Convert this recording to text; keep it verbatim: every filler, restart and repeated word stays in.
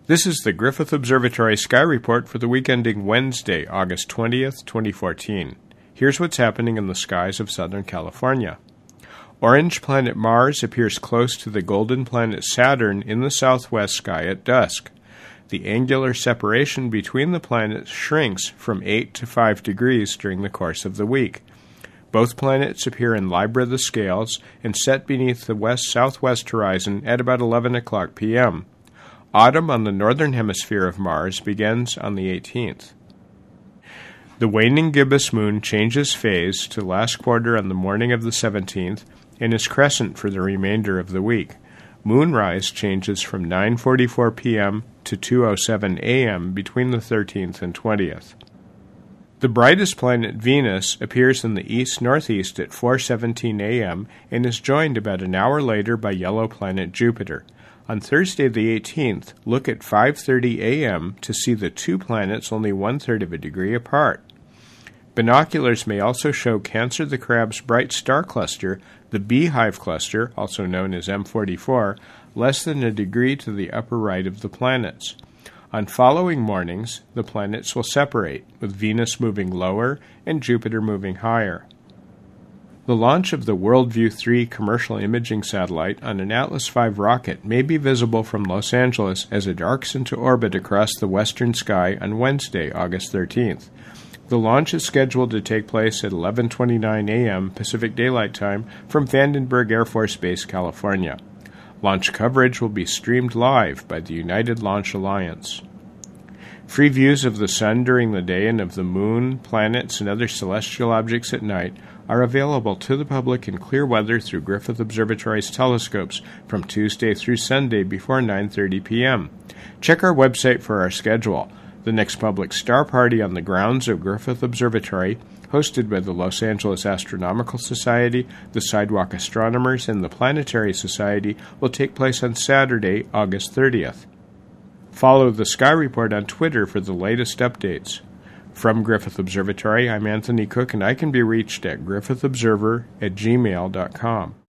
This is the Griffith Observatory Sky Report for the week ending Wednesday, August twentieth, twenty fourteen. Here's what's happening in the skies of Southern California. Orange planet Mars appears close to the golden planet Saturn in the southwest sky at dusk. The angular separation between the planets shrinks from eight to five degrees during the course of the week. Both planets appear in Libra the Scales and set beneath the west-southwest horizon at about eleven o'clock p.m. Autumn on the northern hemisphere of Mars begins on the eighteenth. The waning gibbous moon changes phase to last quarter on the morning of the seventeenth and is crescent for the remainder of the week. Moonrise changes from nine forty-four p.m. to two oh seven a.m. between the thirteenth and twentieth. The brightest planet Venus appears in the east-northeast at four seventeen a.m. and is joined about an hour later by yellow planet Jupiter. On Thursday the eighteenth, look at five thirty a.m. to see the two planets only one-third of a degree apart. Binoculars may also show Cancer the Crab's bright star cluster, the Beehive cluster, also known as M forty-four, less than a degree to the upper right of the planets. On following mornings, the planets will separate, with Venus moving lower and Jupiter moving higher. The launch of the WorldView three commercial imaging satellite on an Atlas five rocket may be visible from Los Angeles as it arcs into orbit across the western sky on Wednesday, August thirteenth. The launch is scheduled to take place at eleven twenty-nine a.m. Pacific Daylight Time from Vandenberg Air Force Base, California. Launch coverage will be streamed live by the United Launch Alliance. Free views of the sun during the day and of the moon, planets, and other celestial objects at night are available to the public in clear weather through Griffith Observatory's telescopes from Tuesday through Sunday before nine thirty p.m. Check our website for our schedule. The next public star party on the grounds of Griffith Observatory, hosted by the Los Angeles Astronomical Society, the Sidewalk Astronomers, and the Planetary Society, will take place on Saturday, August thirtieth. Follow the Sky Report on Twitter for the latest updates. From Griffith Observatory, I'm Anthony Cook, and I can be reached at griffith observer at gmail dot com.